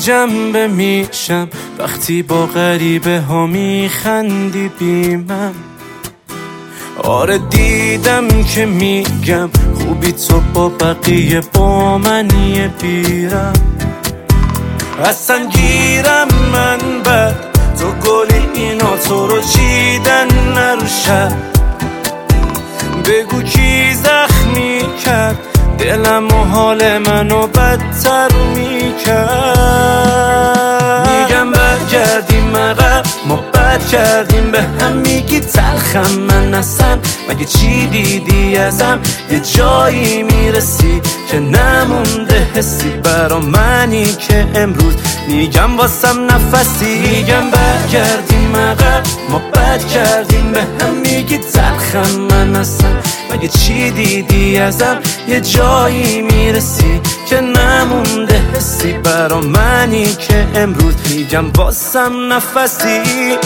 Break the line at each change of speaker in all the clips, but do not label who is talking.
جنبه میشم وقتی با غریبه ها میخندی بی من. آره دیدم که میگم خوبی تو با بقیه با منی بیرم. اصلا گیرم من بر تو گلی اینا تو رو چیدن نروشد. بگو کی زخمی کرد دلم و حال منو بدتر میکرد. میگم برگردیم عقب ما بد کردیم به هم، میگی تلخم من اصلا مگه چی دیدی ازم؟ یه جایی میرسی که نمونده حسی برا منی که امروز میگم واسم نفسی. میگم برگردیم عقب ما بد کردیم به هم، میگی تلخم من اصلا مگه چی دیدی ازم؟ یه جایی میرسی که نمونده حسی برا منی که امروز میگم واسم نفسی.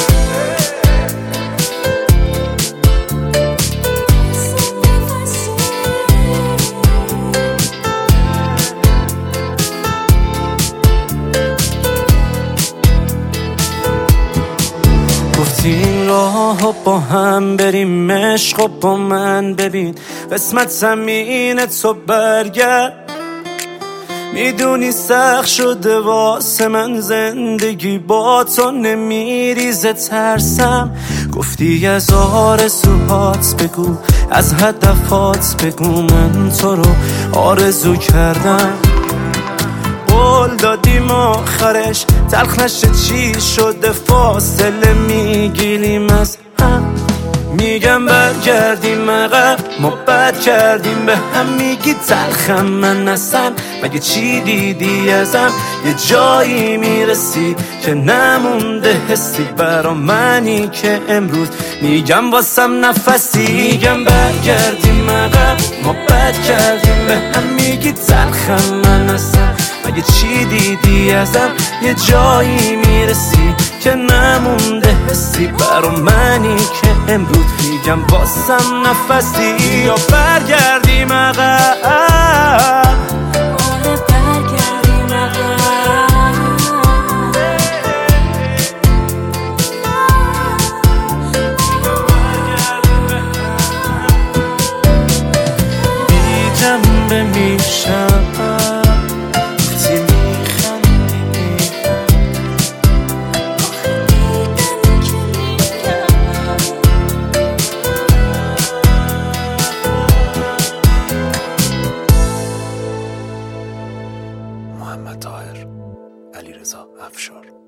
این راه با هم بریم عشق و با من ببین قسمت زمین تو برگرد. میدونی سخت شده واسه من زندگی با تو نمیریزه ترسم. گفتی از آرزوهات بگو از هدفات بگو، من تو رو آرزو کردم. قول دادیم آخرش تلخ نشه چی شده فاصله میگیریم از هم. میگم برگردیم عقب ما بد کردیم به هم، میگی تلخم من اصلا مگه چی دیدی ازم؟ یه جایی میرسی که نمونده حسی برا منی که امروز میگم واسم نفسی. میگم برگردیم عقب ما بد کردیم به هم، میگی تلخم من اصلا مگه چی دیدی ازم؟ یه جایی میرسی که نمونده حسی برا منی که امروز میگم واسم نفسی. یا برگردیم عقب بی جنبه میشم محمد طاهر، علیرضا افشار.